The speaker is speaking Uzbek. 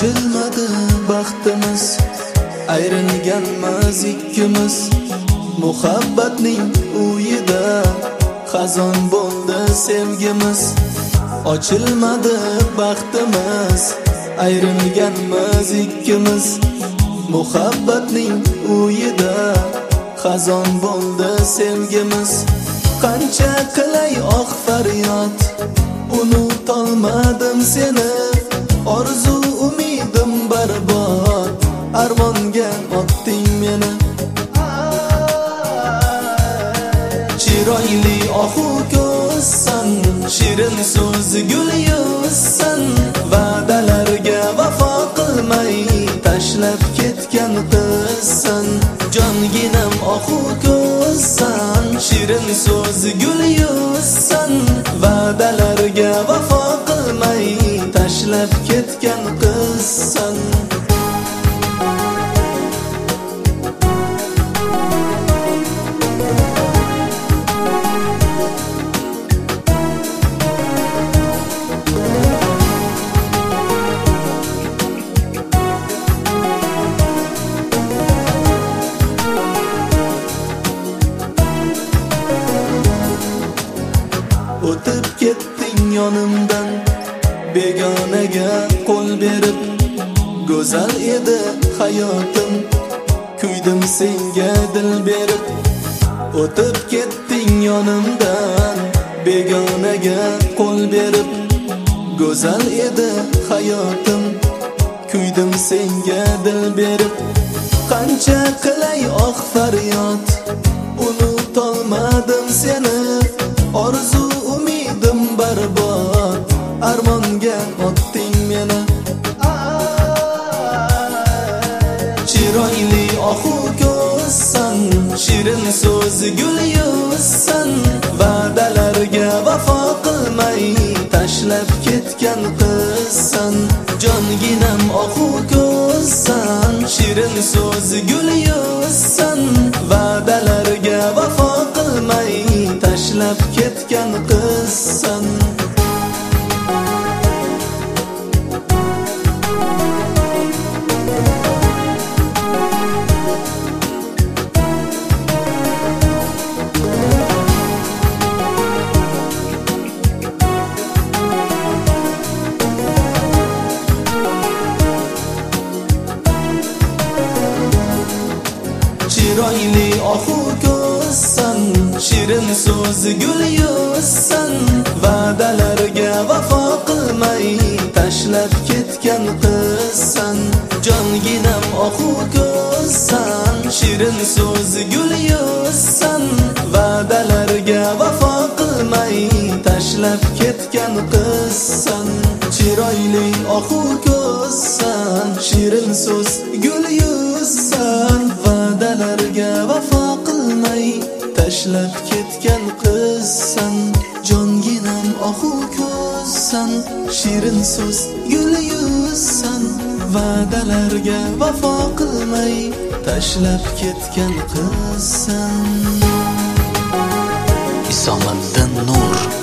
ochilmadi baxtimiz, ayrilganmiz ikkimiz. Muhabbatning uyida xazon bo'ldi sevgimiz. Ochilmadi baxtimiz, ayrilganmiz ikkimiz. Muhabbatning uyida xazon bo'ldi sevgimiz. Qancha qilay oq faryod, unutolmadim seni. Orzu umidim barbod, armonga otding meni. Chiroyli ohu ko'zsan, shirin so'z gul yuzsan. Va'dalarga vafo qilmay tashlab ketgan qizsan. Jonginam ohu ko'zsan, shirin so'z gul yuzsan. Va'dalarga vafo qilmay tashlab ketgan qizsan. O'tib ketding yonimdan, begonaga qo'l berib. Go'zal edi hayotim, kuydim senga dil berib. O'tib ketding yonimdan, begonaga qo'l berib. Go'zal edi hayotim, kuydim senga dil berib. Qancha qilay oq faryod, unutolmadim seni. Orzu umidim barbod, armonga otding meni. Chiroyli ohu ko'zsan, shirin so'z gul yuzsan. Va'dalarga vafo qilmay tashlab ketgan qizsan. Jonginam ohu ko'zsan, shirin so'z gul yuzsan. Va'dalarga vafo qilmay tashlab ketgan qizsan. Chiroyli ohu ko'zsan, shirin so'z gul yuzsan. Va'dalarga vafo qilmay tashlab ketgan qizsan. Jonginam ohu ko'zsan, shirin so'z gul yuzsan. Va'dalarga vafo qilmay tashlab ketgan qizsan. Chiroyli ohu ko'zsan, shirin so'z gul yuzsan. Va'dalarga vafo qilmay tashlab ketgan qizsan. Jonginam ohu ko'zsan, shirin so'z gul yuzsan. Va'dalarga vafo qilmay tashlab ketgan qizsan. Isomiddin Nur.